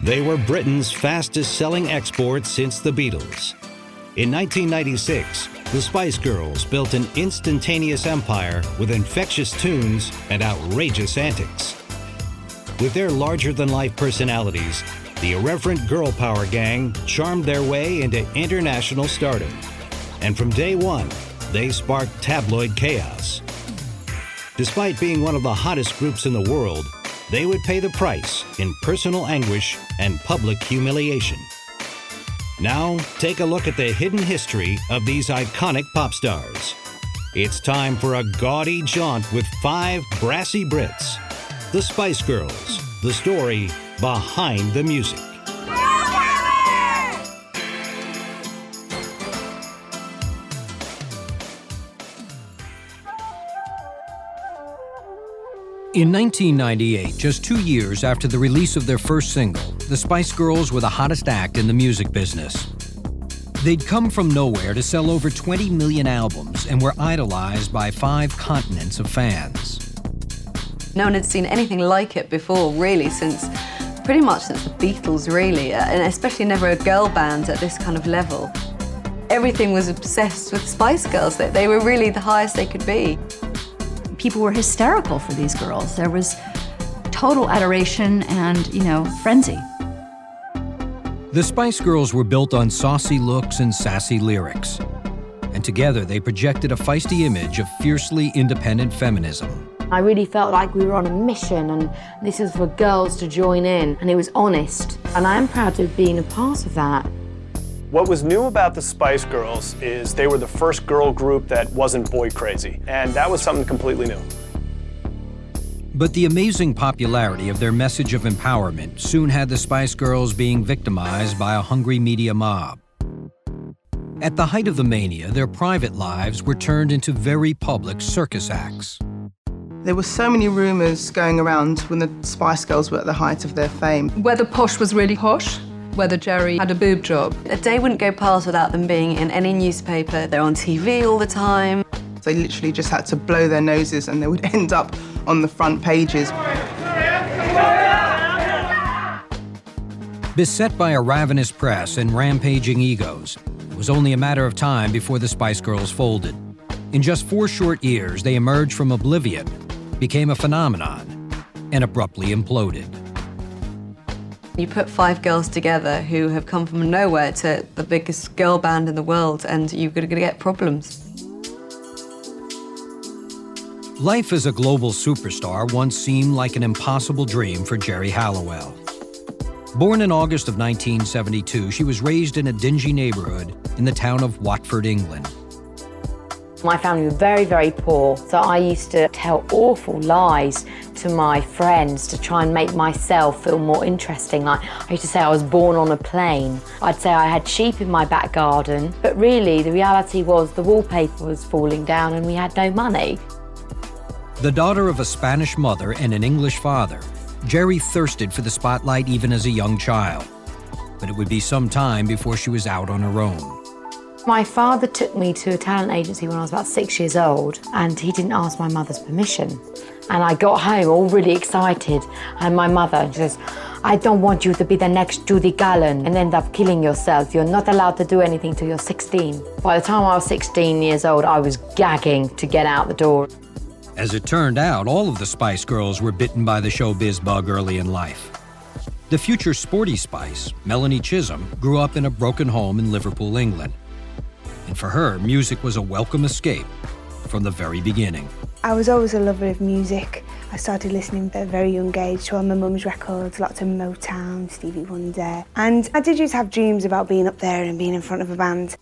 They were Britain's fastest-selling export since the Beatles. In 1996, the Spice Girls built an instantaneous empire with infectious tunes and outrageous antics. With their larger-than-life personalities, the irreverent girl power gang charmed their way into international stardom. And from day one, they sparked tabloid chaos. Despite being one of the hottest groups in the world, they would pay the price in personal anguish and public humiliation. Now, take a look at the hidden history of these iconic pop stars. It's time for a gaudy jaunt with 5 brassy Brits. The Spice Girls, the story behind the music. In 1998, just 2 years after the release of their first single, the Spice Girls were the hottest act in the music business. They'd come from nowhere to sell over 20 million albums and were idolized by 5 continents of fans. No one had seen anything like it before, really, pretty much since the Beatles, really, and especially never a girl band at this kind of level. Everything was obsessed with Spice Girls. They were really the highest they could be. People were hysterical for these girls. There was total adoration and, frenzy. The Spice Girls were built on saucy looks and sassy lyrics. And together they projected a feisty image of fiercely independent feminism. I really felt like we were on a mission and this is for girls to join in, and it was honest. And I am proud of being a part of that. What was new about the Spice Girls is they were the first girl group that wasn't boy crazy, and that was something completely new. But the amazing popularity of their message of empowerment soon had the Spice Girls being victimized by a hungry media mob. At the height of the mania, their private lives were turned into very public circus acts. There were so many rumours going around when the Spice Girls were at the height of their fame. Whether Posh was really posh, whether Jerry had a boob job. A day wouldn't go past without them being in any newspaper. They're on TV all the time. They literally just had to blow their noses and they would end up on the front pages. Beset by a ravenous press and rampaging egos, it was only a matter of time before the Spice Girls folded. In just 4 short years, they emerged from oblivion, became a phenomenon, and abruptly imploded. You put 5 girls together who have come from nowhere to the biggest girl band in the world, and you're going to get problems. Life as a global superstar once seemed like an impossible dream for Geri Halliwell. Born in August of 1972, she was raised in a dingy neighborhood in the town of Watford, England. My family were very, very poor, so I used to tell awful lies to my friends to try and make myself feel more interesting. Like, I used to say I was born on a plane. I'd say I had sheep in my back garden, but really the reality was the wallpaper was falling down and we had no money. The daughter of a Spanish mother and an English father, Geri thirsted for the spotlight even as a young child. But it would be some time before she was out on her own. My father took me to a talent agency when I was about 6 years old, and he didn't ask my mother's permission. And I got home all really excited, and my mother says, "I don't want you to be the next Judy Garland and end up killing yourself. You're not allowed to do anything till you're 16. By the time I was 16 years old, I was gagging to get out the door. As it turned out, all of the Spice Girls were bitten by the showbiz bug early in life. The future sporty Spice, Melanie Chisholm, grew up in a broken home in Liverpool, England. And for her, music was a welcome escape from the very beginning. I was always a lover of music. I started listening at a very young age to all my mum's records, lots of Motown, Stevie Wonder. And I did just have dreams about being up there and being in front of a band.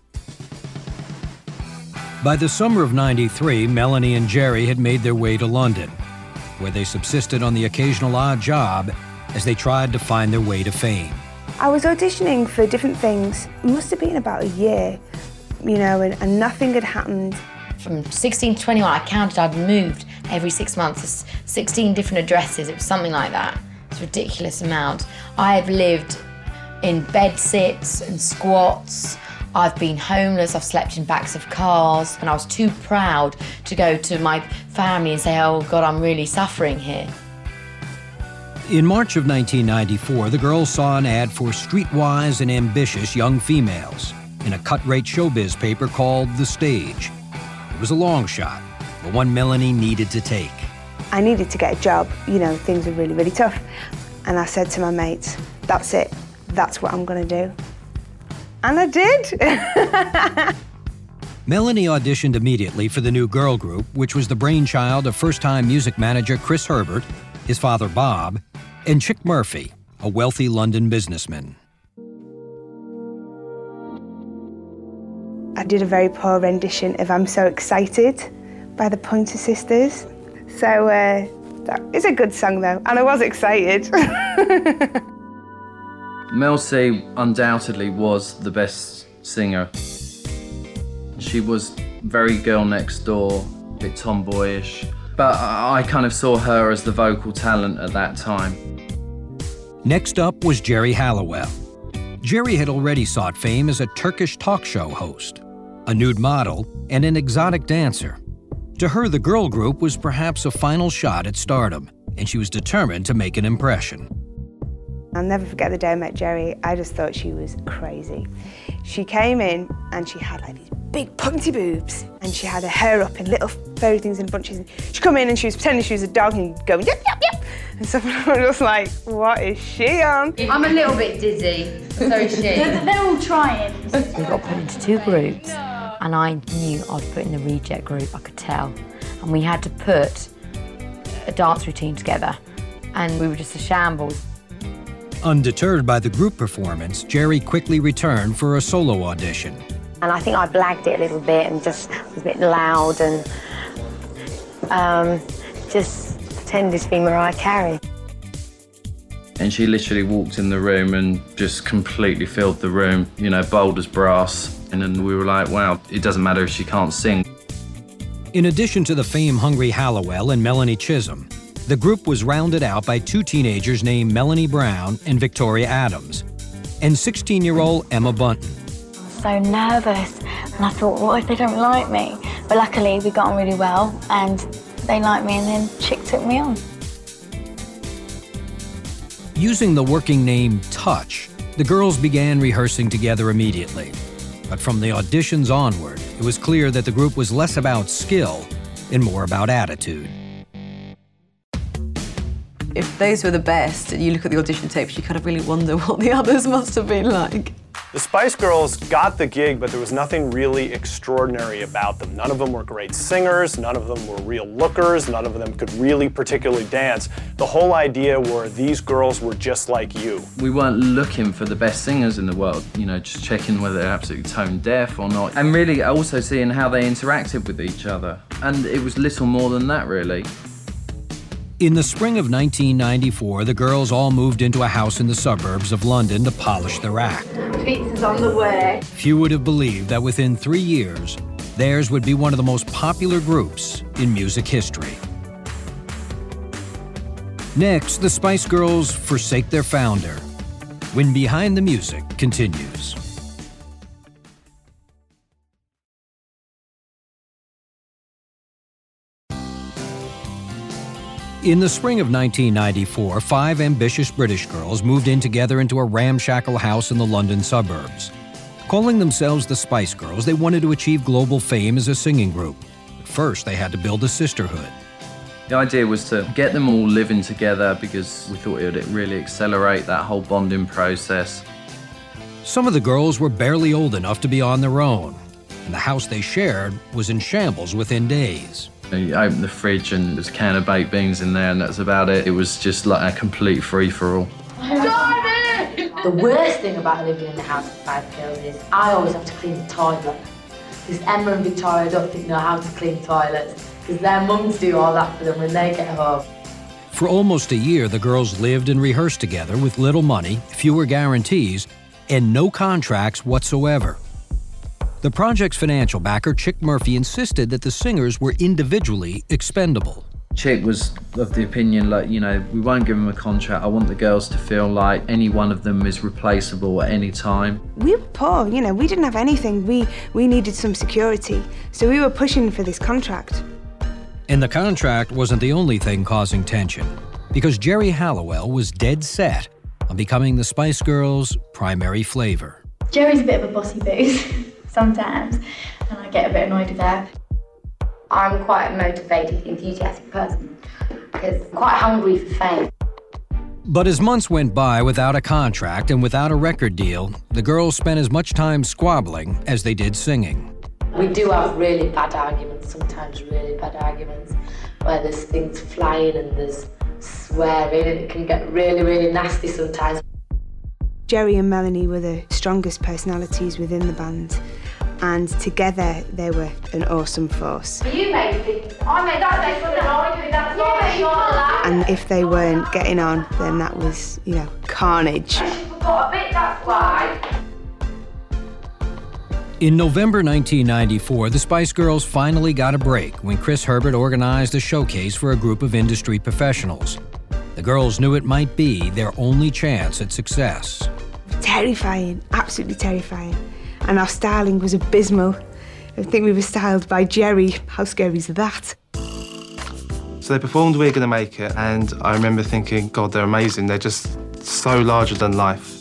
By the summer of '93, Melanie and Geri had made their way to London, where they subsisted on the occasional odd job as they tried to find their way to fame. I was auditioning for different things. It must have been about a year, and nothing had happened. From 16 to 21, I counted I'd moved every 6 months, 16 different addresses. It was something like that. It's a ridiculous amount. I've lived in bed sits and squats. I've been homeless, I've slept in backs of cars, and I was too proud to go to my family and say, "Oh God, I'm really suffering here." In March of 1994, the girls saw an ad for streetwise and ambitious young females in a cut-rate showbiz paper called The Stage. It was a long shot, but one Melanie needed to take. I needed to get a job. You know, things were really, really tough. And I said to my mates, that's it. That's what I'm going to do. And I did. Melanie auditioned immediately for the new girl group, which was the brainchild of first-time music manager Chris Herbert, his father Bob, and Chick Murphy, a wealthy London businessman. I did a very poor rendition of I'm So Excited by the Pointer Sisters. So that is a good song though, and I was excited. Mel C undoubtedly was the best singer. She was very girl next door, a bit tomboyish, but I kind of saw her as the vocal talent at that time. Next up was Geri Halliwell. Geri had already sought fame as a Turkish talk show host, a nude model, and an exotic dancer. To her, the girl group was perhaps a final shot at stardom, and she was determined to make an impression. I'll never forget the day I met Geri. I just thought she was crazy. She came in and she had like these big pointy boobs, and she had her hair up in little fairy things in bunches. She'd come in and she was pretending she was a dog and going, yep, yep, yep. And so I was just like, what is she on? I'm a little bit dizzy, so is she. They're all trying. We got put into two groups, and I knew I'd put in the reject group, I could tell. And we had to put a dance routine together, and we were just a shambles. Undeterred by the group performance, Geri quickly returned for a solo audition. And I think I blagged it a little bit and just was a bit loud and just pretended to be Mariah Carey. And she literally walked in the room and just completely filled the room, you know, bold as brass. And then we were like, wow, it doesn't matter if she can't sing. In addition to the fame-hungry Halliwell and Melanie Chisholm, the group was rounded out by two teenagers named Melanie Brown and Victoria Adams, and 16-year-old Emma Bunton. I was so nervous, and I thought, what if they don't like me? But luckily, we got on really well, and they liked me, and then Chick took me on. Using the working name Touch, the girls began rehearsing together immediately. But from the auditions onward, it was clear that the group was less about skill and more about attitude. If those were the best, and you look at the audition tapes, you kind of really wonder what the others must have been like. The Spice Girls got the gig, but there was nothing really extraordinary about them. None of them were great singers, none of them were real lookers, none of them could really particularly dance. The whole idea were these girls were just like you. We weren't looking for the best singers in the world, you know, just checking whether they're absolutely tone deaf or not. And really also seeing how they interacted with each other. And it was little more than that, really. In the spring of 1994, the girls all moved into a house in the suburbs of London to polish their act. Pizza's on the way. Few would have believed that within 3 years, theirs would be one of the most popular groups in music history. Next, the Spice Girls forsake their founder, when Behind the Music continues. In the spring of 1994, 5 ambitious British girls moved in together into a ramshackle house in the London suburbs. Calling themselves the Spice Girls, they wanted to achieve global fame as a singing group. But first, they had to build a sisterhood. The idea was to get them all living together because we thought it would really accelerate that whole bonding process. Some of the girls were barely old enough to be on their own, and the house they shared was in shambles within days. You open the fridge and there's a can of baked beans in there and that's about it. It was just like a complete free-for-all. The worst thing about living in the house with 5 girls is I always have to clean the toilet. Because Emma and Victoria don't think know how to clean toilets, because their mums do all that for them when they get home. For almost a year, the girls lived and rehearsed together with little money, fewer guarantees, and no contracts whatsoever. The project's financial backer, Chick Murphy, insisted that the singers were individually expendable. Chick was of the opinion, like, you know, we won't give them a contract. I want the girls to feel like any one of them is replaceable at any time. We were poor, you know, we didn't have anything. We needed some security, so we were pushing for this contract. And the contract wasn't the only thing causing tension. because Geri Halliwell was dead set on becoming the Spice Girls' primary flavor. Geri's a bit of a bossy booze sometimes, and I get a bit annoyed with her. I'm quite a motivated, enthusiastic person because I'm quite hungry for fame. But as months went by without a contract and without a record deal, the girls spent as much time squabbling as they did singing. We do have really bad arguments, sometimes really bad arguments, where there's things flying and there's swearing and it can get really, really nasty sometimes. Geri and Melanie were the strongest personalities within the band, and together they were an awesome force. You made it. I made that. And if they weren't getting on, then that was, carnage. That's why. In November 1994, the Spice Girls finally got a break when Chris Herbert organized a showcase for a group of industry professionals. The girls knew it might be their only chance at success. Terrifying, absolutely terrifying. And our styling was abysmal. I think we were styled by Geri. How scary is that? So they performed We're Gonna Make It, and I remember thinking, God, they're amazing. They're just so larger than life.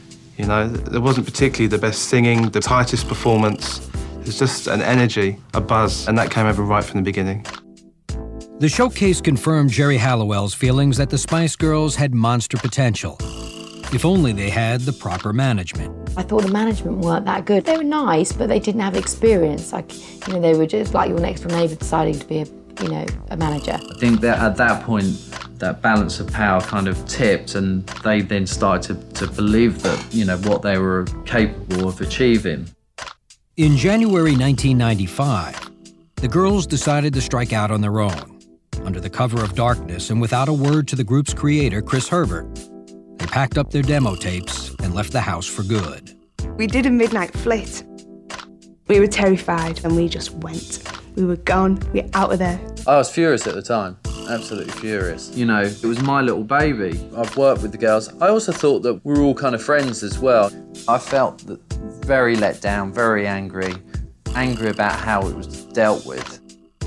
There wasn't particularly the best singing, the tightest performance. There's just an energy, a buzz, and that came over right from the beginning. The showcase confirmed Geri Halliwell's feelings that the Spice Girls had monster potential, if only they had the proper management. I thought the management weren't that good. They were nice, but they didn't have experience. They were just like your next door neighbour deciding to be a manager. I think that at that point, that balance of power kind of tipped, and they then started to believe that, what they were capable of achieving. In January 1995, the girls decided to strike out on their own. Under the cover of darkness and without a word to the group's creator, Chris Herbert, they packed up their demo tapes and left the house for good. We did a midnight flit. We were terrified and we just went. We were gone, we were out of there. I was furious at the time, absolutely furious. It was my little baby. I've worked with the girls. I also thought that we were all kind of friends as well. I felt very let down, very angry about how it was dealt with.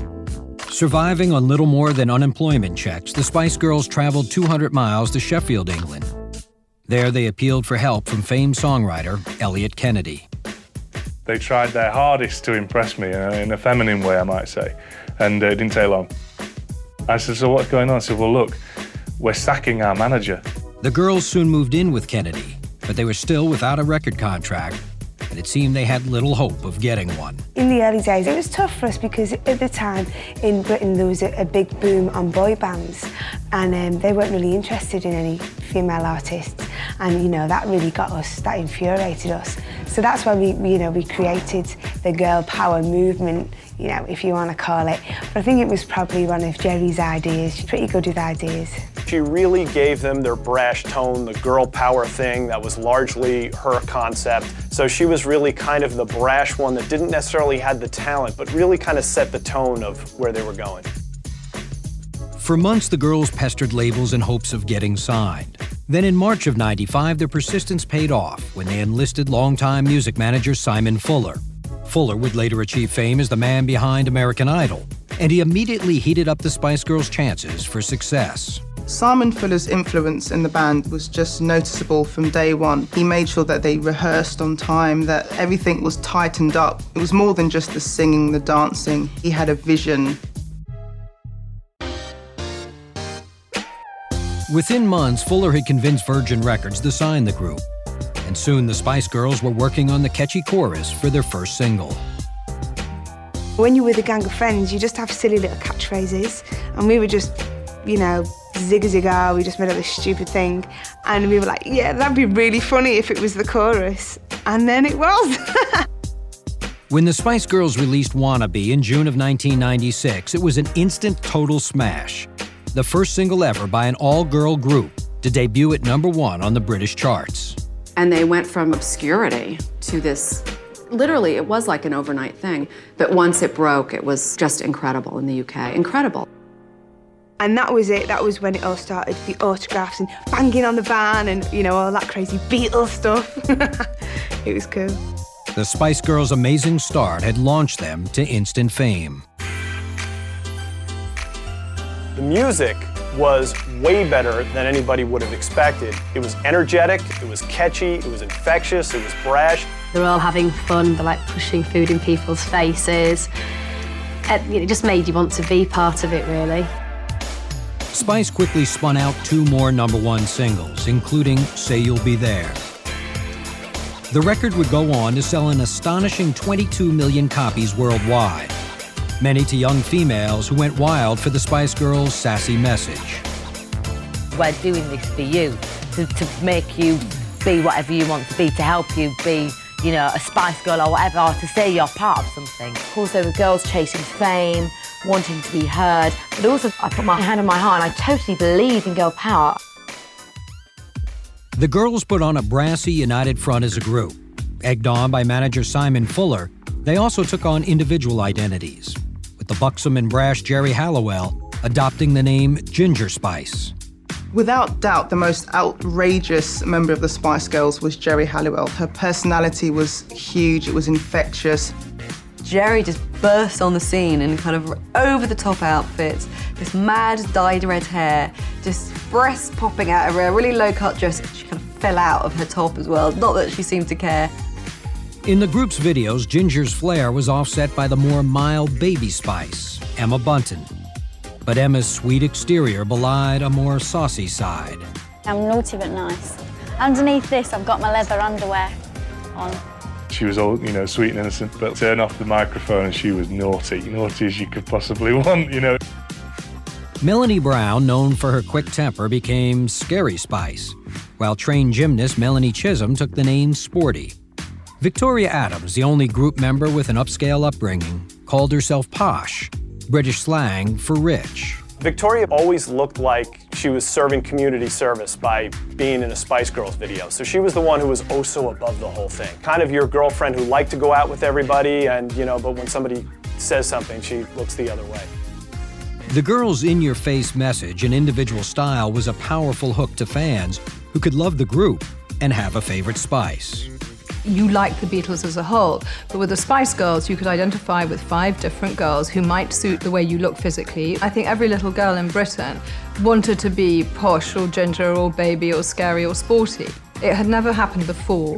Surviving on little more than unemployment checks, the Spice Girls traveled 200 miles to Sheffield, England. There they appealed for help from famed songwriter Elliot Kennedy. They tried their hardest to impress me in a feminine way, I might say, and it didn't take long. I said, so what's going on? I said, well, look, we're sacking our manager. The girls soon moved in with Kennedy, but they were still without a record contract, and it seemed they had little hope of getting one. In the early days, it was tough for us because at the time in Britain there was a big boom on boy bands, and they weren't really interested in any female artists, and that really got us, that infuriated us. So that's why we created the girl power movement, if you want to call it. But I think it was probably one of Geri's ideas. She's pretty good with ideas. She really gave them their brash tone, the girl power thing that was largely her concept. So she was really kind of the brash one that didn't necessarily have the talent, but really kind of set the tone of where they were going. For months, the girls pestered labels in hopes of getting signed. Then in March of '95, their persistence paid off when they enlisted longtime music manager Simon Fuller. Fuller would later achieve fame as the man behind American Idol, and he immediately heated up the Spice Girls' chances for success. Simon Fuller's influence in the band was just noticeable from day one. He made sure that they rehearsed on time, that everything was tightened up. It was more than just the singing, the dancing. He had a vision. Within months, Fuller had convinced Virgin Records to sign the group, and soon the Spice Girls were working on the catchy chorus for their first single. When you're with a gang of friends, you just have silly little catchphrases, and we were just, zigga-zigga, we just made up this stupid thing, and we were like, yeah, that'd be really funny if it was the chorus, and then it was. When the Spice Girls released Wannabe in June of 1996, it was an instant total smash. The first single ever by an all-girl group to debut at #1 on the British charts. And they went from obscurity to this, literally, it was like an overnight thing. But once it broke, it was just incredible in the UK, incredible. And that was it, that was when it all started, the autographs and banging on the van and, all that crazy Beatles stuff. It was cool. The Spice Girls' amazing start had launched them to instant fame. The music was way better than anybody would have expected. It was energetic, it was catchy, it was infectious, it was brash. They're all having fun, they're like pushing food in people's faces. It just made you want to be part of it, really. Spice quickly spun out 2 more #1 singles, including Say You'll Be There. The record would go on to sell an astonishing 22 million copies worldwide, many to young females who went wild for the Spice Girls' sassy message. We're doing this for you, to make you be whatever you want to be, to help you be, you know, a Spice Girl or whatever, or to say you're part of something. Of course, there were girls chasing fame, wanting to be heard, but also I put my hand on my heart and I totally believe in girl power. The girls put on a brassy, united front as a group. Egged on by manager Simon Fuller, they also took on individual identities, with the buxom and brash Geri Halliwell adopting the name Ginger Spice. Without doubt, the most outrageous member of the Spice Girls was Geri Halliwell. Her personality was huge, it was infectious. Geri just burst on the scene in kind of over-the-top outfits, this mad dyed red hair, just breasts popping out of her, a really low-cut dress. She kind of fell out of her top as well, not that she seemed to care. In the group's videos, Ginger's flair was offset by the more mild baby Spice, Emma Bunton. But Emma's sweet exterior belied a more saucy side. I'm naughty but nice. Underneath this, I've got my leather underwear on. She was all, you know, sweet and innocent, but turn off the microphone and she was naughty as you could possibly want, you know. Melanie Brown, known for her quick temper, became Scary Spice, while trained gymnast Melanie Chisholm took the name Sporty. Victoria Adams, the only group member with an upscale upbringing, called herself Posh, British slang for rich. Victoria always looked like she was serving community service by being in a Spice Girls video. So she was the one who was oh so above the whole thing. Kind of your girlfriend who liked to go out with everybody and, you know, but when somebody says something, she looks the other way. The girls' in-your-face message and individual style was a powerful hook to fans who could love the group and have a favorite Spice. You liked the Beatles as a whole, but with the Spice Girls, you could identify with 5 different girls who might suit the way you look physically. I think every little girl in Britain wanted to be posh or ginger or baby or scary or sporty. It had never happened before.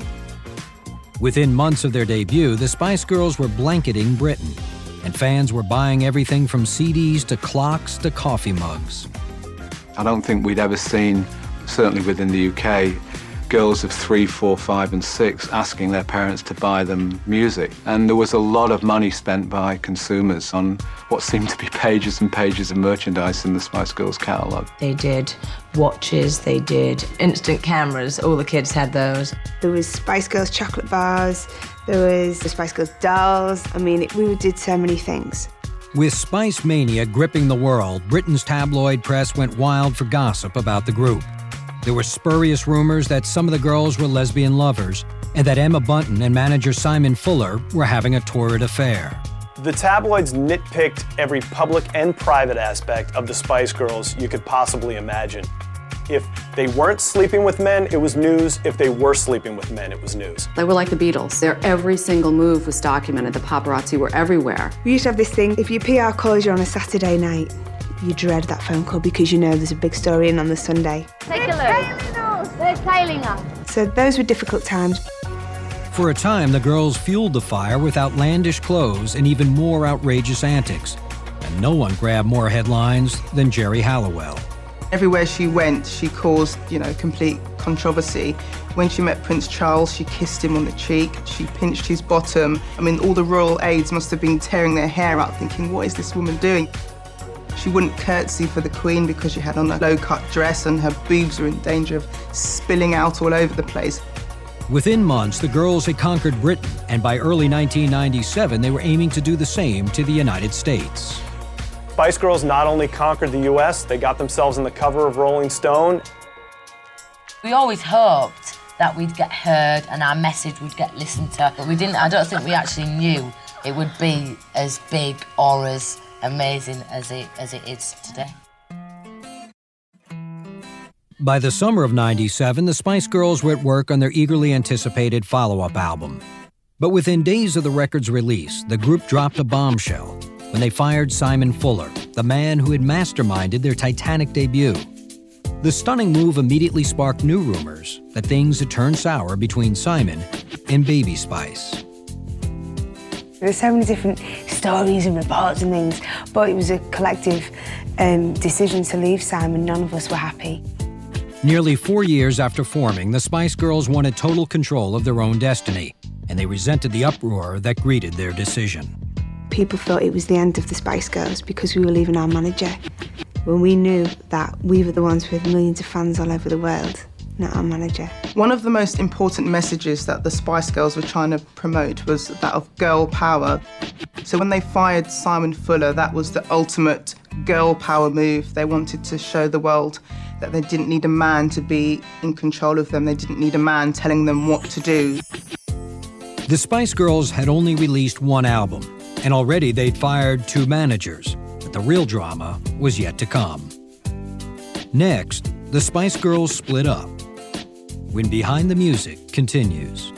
Within months of their debut, the Spice Girls were blanketing Britain, and fans were buying everything from CDs to clocks to coffee mugs. I don't think we'd ever seen, certainly within the UK, girls of 3, 4, 5 and 6 asking their parents to buy them music. And there was a lot of money spent by consumers on what seemed to be pages and pages of merchandise in the Spice Girls catalogue. They did watches, they did instant cameras, all the kids had those. There was Spice Girls chocolate bars, there was the Spice Girls dolls. I mean, we did so many things. With Spice Mania gripping the world, Britain's tabloid press went wild for gossip about the group. There were spurious rumors that some of the girls were lesbian lovers and that Emma Bunton and manager Simon Fuller were having a torrid affair. The tabloids nitpicked every public and private aspect of the Spice Girls you could possibly imagine. If they weren't sleeping with men, it was news. If they were sleeping with men, it was news. They were like the Beatles. Their every single move was documented. The paparazzi were everywhere. We used to have this thing, if your PR calls you on a Saturday night, you dread that phone call because you know there's a big story in on the Sunday. Take a look. They're tailing us. So those were difficult times. For a time, the girls fueled the fire with outlandish clothes and even more outrageous antics. And no one grabbed more headlines than Geri Halliwell. Everywhere she went, she caused, complete controversy. When she met Prince Charles, she kissed him on the cheek, she pinched his bottom. I mean, all the royal aides must have been tearing their hair out thinking, what is this woman doing? She wouldn't curtsy for the Queen because she had on a low-cut dress and her boobs were in danger of spilling out all over the place. Within months, the girls had conquered Britain, and by early 1997, they were aiming to do the same to the United States. Spice Girls not only conquered the US, they got themselves on the cover of Rolling Stone. We always hoped that we'd get heard and our message would get listened to, but I don't think we actually knew it would be as big or as amazing as it is today. By the summer of '97, the Spice Girls were at work on their eagerly anticipated follow-up album. But within days of the record's release, the group dropped a bombshell. when they fired Simon Fuller, the man who had masterminded their Titanic debut. The stunning move immediately sparked new rumors that things had turned sour between Simon and Baby Spice. There's so many different stories and reports and things, but it was a collective decision to leave Simon. None of us were happy. Nearly 4 years after forming, the Spice Girls wanted total control of their own destiny, and they resented the uproar that greeted their decision. People thought it was the end of the Spice Girls because we were leaving our manager, when we knew that we were the ones with millions of fans all over the world, not our manager. One of the most important messages that the Spice Girls were trying to promote was that of girl power. So when they fired Simon Fuller, that was the ultimate girl power move. They wanted to show the world that they didn't need a man to be in control of them. They didn't need a man telling them what to do. The Spice Girls had only released one album, and already they'd fired 2 managers, but the real drama was yet to come. Next, the Spice Girls split up. When Behind the Music continues.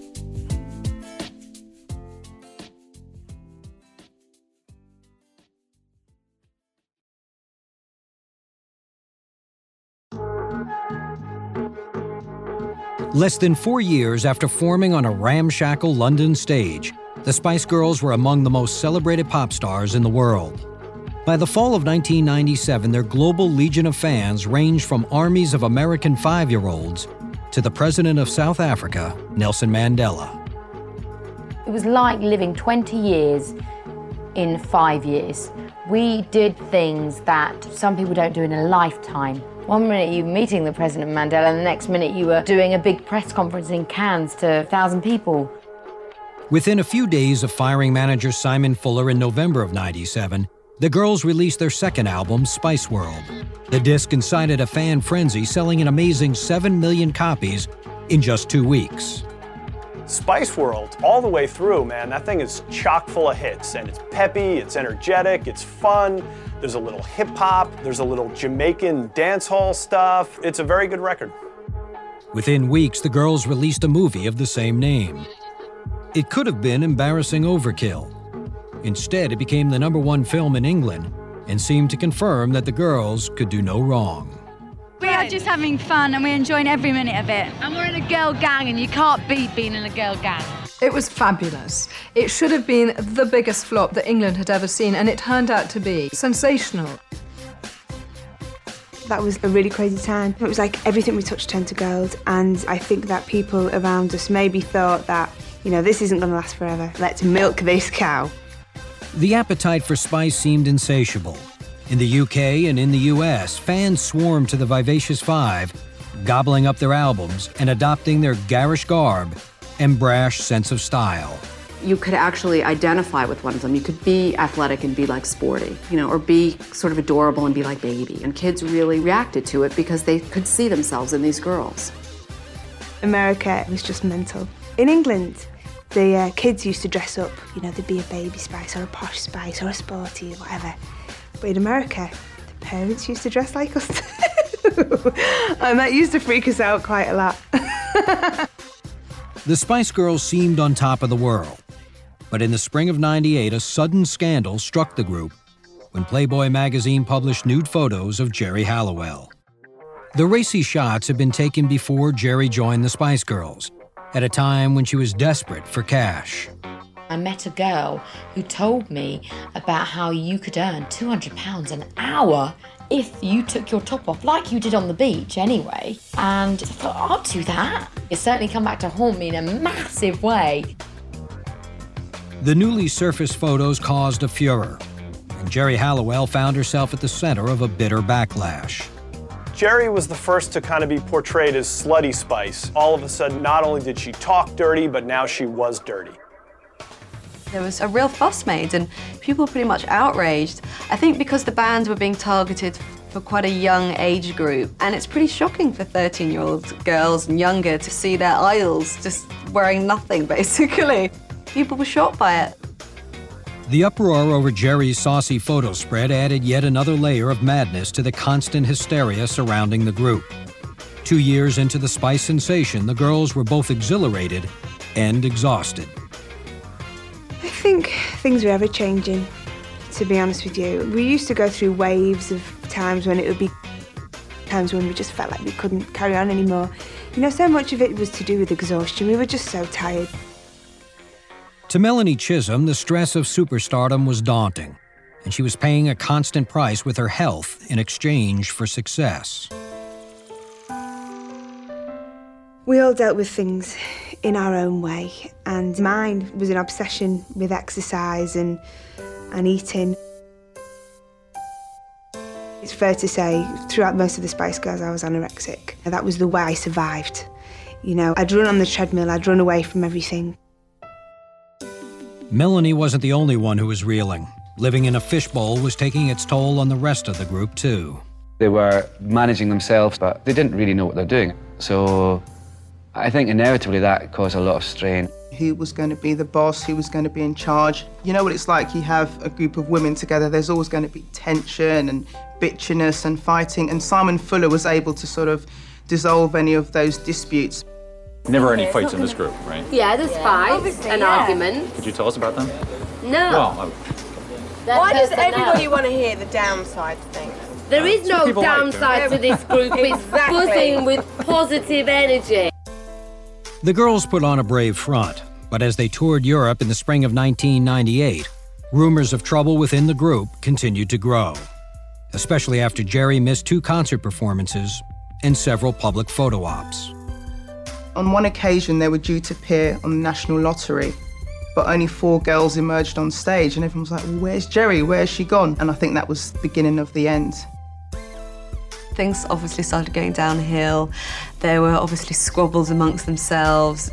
Less than 4 years after forming on a ramshackle London stage, the Spice Girls were among the most celebrated pop stars in the world. By the fall of 1997, their global legion of fans ranged from armies of American 5-year-olds to the president of South Africa, Nelson Mandela. It was like living 20 years in 5 years. We did things that some people don't do in a lifetime. One minute you were meeting the President Mandela, and the next minute you were doing a big press conference in Cannes to 1,000 people. Within a few days of firing manager Simon Fuller in November of '97, the girls released their second album, Spice World. The disc incited a fan frenzy, selling an amazing 7 million copies in just 2 weeks. Spice World, all the way through, man, that thing is chock full of hits, and it's peppy, it's energetic, it's fun, there's a little hip-hop, there's a little Jamaican dance hall stuff. It's a very good record. Within weeks, the girls released a movie of the same name. It could have been embarrassing overkill. Instead, it became the #1 film in England and seemed to confirm that the girls could do no wrong. We are just having fun and we're enjoying every minute of it. And we're in a girl gang and you can't beat being in a girl gang. It was fabulous. It should have been the biggest flop that England had ever seen, and it turned out to be sensational. That was a really crazy time. It was like everything we touched turned to gold, and I think that people around us maybe thought that, you know, this isn't going to last forever. Let's milk this cow. The appetite for Spice seemed insatiable. In the UK and in the US, fans swarmed to the Vivacious Five, gobbling up their albums and adopting their garish garb and brash sense of style. You could actually identify with one of them. You could be athletic and be like Sporty, you know, or be sort of adorable and be like Baby. And kids really reacted to it because they could see themselves in these girls. America was just mental. In England, the kids used to dress up, you know, there'd be a Baby Spice or a Posh Spice or a Sporty or whatever. But in America, the parents used to dress like us too. And that used to freak us out quite a lot. The Spice Girls seemed on top of the world. But in the spring of '98, a sudden scandal struck the group when Playboy magazine published nude photos of Geri Halliwell. The racy shots had been taken before Geri joined the Spice Girls, at a time when she was desperate for cash. I met a girl who told me about how you could earn £200 an hour if you took your top off, like you did on the beach anyway. And I thought, I'll do that. It's certainly come back to haunt me in a massive way. The newly surfaced photos caused a furor, and Geri Halliwell found herself at the center of a bitter backlash. Geri was the first to kind of be portrayed as slutty Spice. All of a sudden, not only did she talk dirty, but now she was dirty. There was a real fuss made and people were pretty much outraged. I think because the bands were being targeted for quite a young age group, and it's pretty shocking for 13-year-old girls and younger to see their idols just wearing nothing, basically. People were shocked by it. The uproar over Geri's saucy photo spread added yet another layer of madness to the constant hysteria surrounding the group. 2 years into the Spice sensation, the girls were both exhilarated and exhausted. I think things are ever changing. to be honest with you. We used to go through waves of times when it would be times when we just felt like we couldn't carry on anymore. You know, so much of it was to do with exhaustion. We were just so tired. To Melanie Chisholm, the stress of superstardom was daunting, and she was paying a constant price with her health in exchange for success. We all dealt with things in our own way, and mine was an obsession with exercise and eating. It's fair to say, throughout most of the Spice Girls, I was anorexic. That was the way I survived. You know, I'd run on the treadmill, I'd run away from everything. Melanie wasn't the only one who was reeling. Living in a fishbowl was taking its toll on the rest of the group, too. They were managing themselves, but they didn't really know what they're doing. So I think inevitably that caused a lot of strain. Who was going to be the boss, who was going to be in charge. You know what it's like, you have a group of women together, there's always going to be tension and bitchiness and fighting, and Simon Fuller was able to sort of dissolve any of those disputes. Never any fights in this group, right? Yeah, there's fights and arguments. Could you tell us about them? No. Well, why does everybody want to hear the downside things? There is no downside to this group. It's buzzing with positive energy. The girls put on a brave front, but as they toured Europe in the spring of 1998, rumors of trouble within the group continued to grow, especially after Geri missed 2 concert performances and several public photo ops. On one occasion, they were due to appear on the National Lottery, but only 4 girls emerged on stage, and everyone was like, well, where's Geri? Where's she gone? And I think that was the beginning of the end. Things obviously started going downhill. There were obviously squabbles amongst themselves.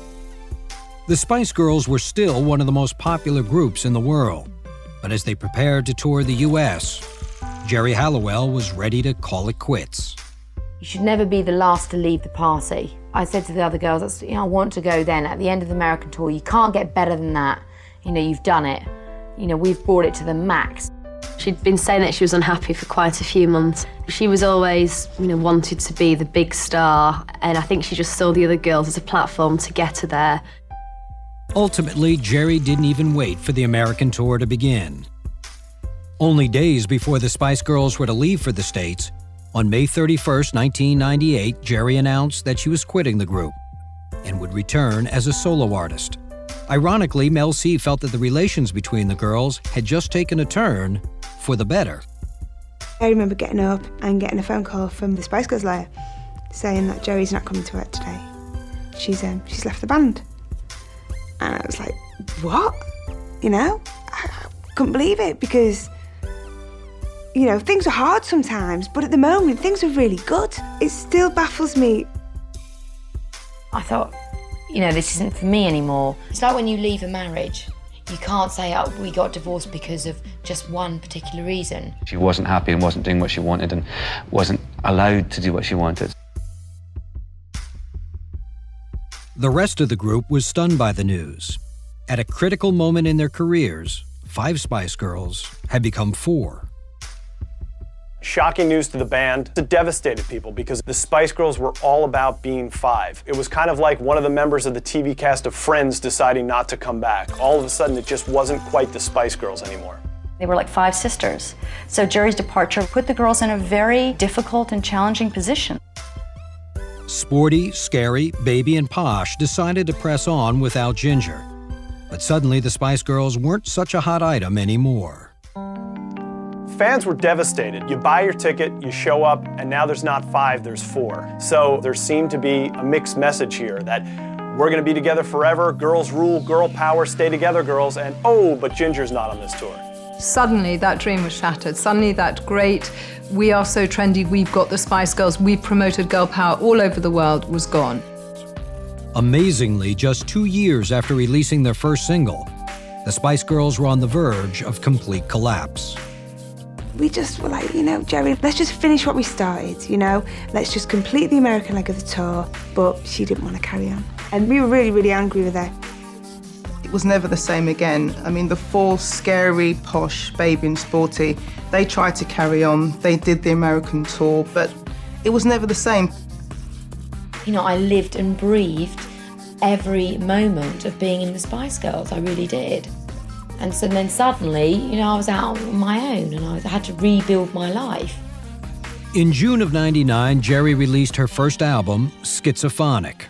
The Spice Girls were still one of the most popular groups in the world, but as they prepared to tour the US, Geri Halliwell was ready to call it quits. You should never be the last to leave the party. I said to the other girls, I want to go then at the end of the American tour. You can't get better than that. You know, you've done it. You know, we've brought it to the max. She'd been saying that she was unhappy for quite a few months. She was always, wanted to be the big star, and I think she just saw the other girls as a platform to get her there. Ultimately, Geri didn't even wait for the American tour to begin. Only days before the Spice Girls were to leave for the States, on May 31st, 1998, Geri announced that she was quitting the group and would return as a solo artist. Ironically, Mel C felt that the relations between the girls had just taken a turn for the better. I remember getting up and getting a phone call from the Spice Girls lawyer saying that Geri's not coming to work today. She's left the band. And I was like, what? I couldn't believe it because things are hard sometimes, but at the moment, things are really good. It still baffles me. I thought, this isn't for me anymore. It's like when you leave a marriage. You can't say, oh, we got divorced because of just one particular reason. She wasn't happy and wasn't doing what she wanted and wasn't allowed to do what she wanted. The rest of the group was stunned by the news. At a critical moment in their careers, 5 Spice Girls had become 4. Shocking news to the band. It devastated people because the Spice Girls were all about being 5. It was kind of like one of the members of the TV cast of Friends deciding not to come back. All of a sudden, it just wasn't quite the Spice Girls anymore. They were like 5 sisters. So Geri's departure put the girls in a very difficult and challenging position. Sporty, Scary, Baby, and Posh decided to press on without Ginger. But suddenly, the Spice Girls weren't such a hot item anymore. Fans were devastated. You buy your ticket, you show up, and now there's not 5, there's 4. So there seemed to be a mixed message here that we're gonna be together forever, girls rule, girl power, stay together, girls, and oh, but Ginger's not on this tour. Suddenly that dream was shattered. Suddenly that great, we are so trendy, we've got the Spice Girls, we've promoted girl power all over the world was gone. Amazingly, just 2 years after releasing their first single, the Spice Girls were on the verge of complete collapse. We just were like, Geri, let's just finish what we started, Let's just complete the American leg of the tour. But she didn't want to carry on. And we were really, really angry with her. It was never the same again. I mean, the 4 Scary, Posh, Baby and Sporty, they tried to carry on. They did the American tour, but it was never the same. I lived and breathed every moment of being in the Spice Girls. I really did. And so then suddenly, I was out on my own and I had to rebuild my life. In June of '99, Geri released her first album, Schizophonic.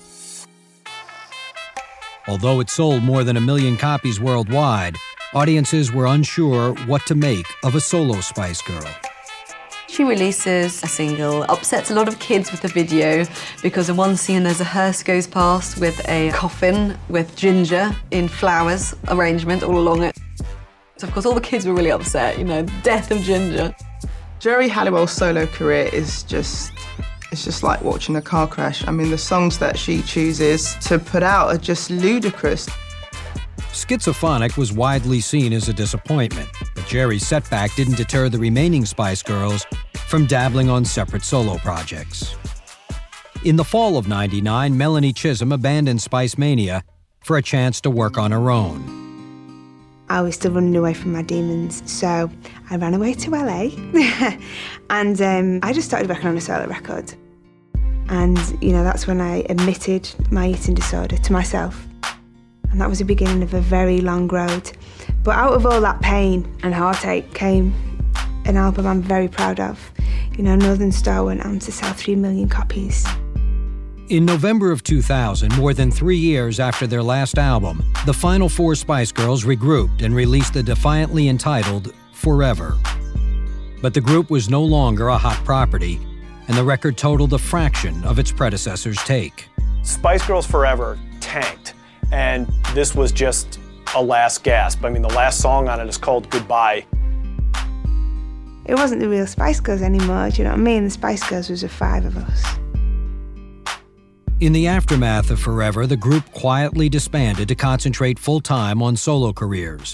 Although it sold more than 1 million copies worldwide, audiences were unsure what to make of a solo Spice Girl. She releases a single, upsets a lot of kids with the video because in one scene there's a hearse goes past with a coffin with ginger in flowers arrangement all along it. So of course all the kids were really upset, death of Ginger. Geri Halliwell's solo career is just like watching a car crash. I mean, the songs that she chooses to put out are just ludicrous. Schizophonic was widely seen as a disappointment, but Geri's setback didn't deter the remaining Spice Girls from dabbling on separate solo projects. In the fall of '99, Melanie Chisholm abandoned Spice Mania for a chance to work on her own. I was still running away from my demons, so I ran away to LA and I just started working on a solo record. And, that's when I admitted my eating disorder to myself. And that was the beginning of a very long road. But out of all that pain and heartache came an album I'm very proud of. Northern Star went on to sell 3 million copies. In November of 2000, more than 3 years after their last album, the final 4 Spice Girls regrouped and released the defiantly entitled Forever. But the group was no longer a hot property, and the record totaled a fraction of its predecessor's take. Spice Girls Forever tanked, and this was just a last gasp. I mean, the last song on it is called Goodbye. It wasn't the real Spice Girls anymore, do you know what I mean? The Spice Girls was the 5 of us. In the aftermath of Forever, the group quietly disbanded to concentrate full-time on solo careers.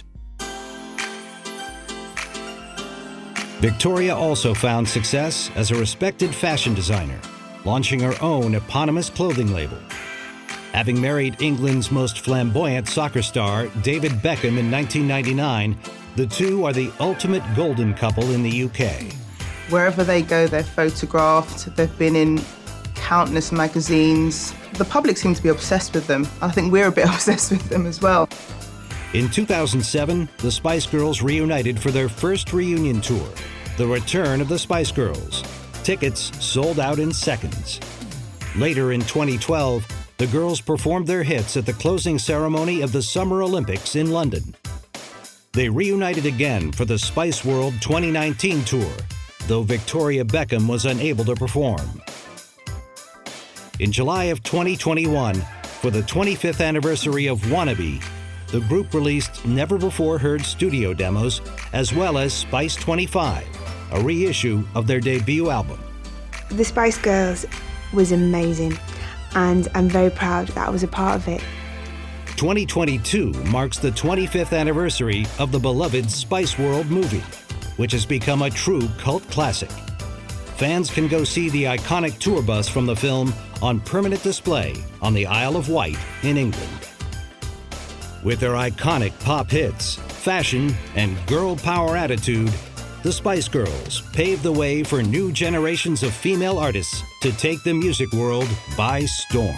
Victoria also found success as a respected fashion designer, launching her own eponymous clothing label. Having married England's most flamboyant soccer star, David Beckham, in 1999, the two are the ultimate golden couple in the UK. Wherever they go, they're photographed, they've been in countless magazines. The public seem to be obsessed with them. I think we're a bit obsessed with them as well. In 2007, the Spice Girls reunited for their first reunion tour, The Return of the Spice Girls. Tickets sold out in seconds. Later in 2012, the girls performed their hits at the closing ceremony of the Summer Olympics in London. They reunited again for the Spice World 2019 tour, though Victoria Beckham was unable to perform. In July of 2021, for the 25th anniversary of Wannabe, the group released never-before-heard studio demos, as well as Spice 25, a reissue of their debut album. The Spice Girls was amazing, and I'm very proud that I was a part of it. 2022 marks the 25th anniversary of the beloved Spice World movie, which has become a true cult classic. Fans can go see the iconic tour bus from the film on permanent display on the Isle of Wight in England. With their iconic pop hits, fashion, and girl power attitude, the Spice Girls paved the way for new generations of female artists to take the music world by storm.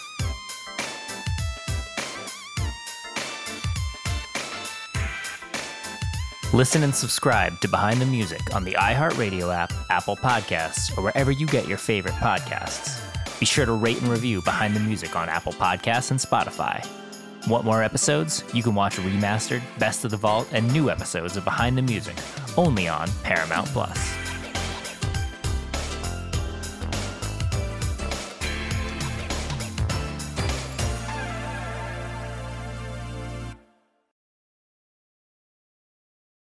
Listen and subscribe to Behind the Music on the iHeartRadio app, Apple Podcasts, or wherever you get your favorite podcasts. Be sure to rate and review Behind the Music on Apple Podcasts and Spotify. Want more episodes? You can watch remastered, Best of the Vault, and new episodes of Behind the Music only on Paramount Plus.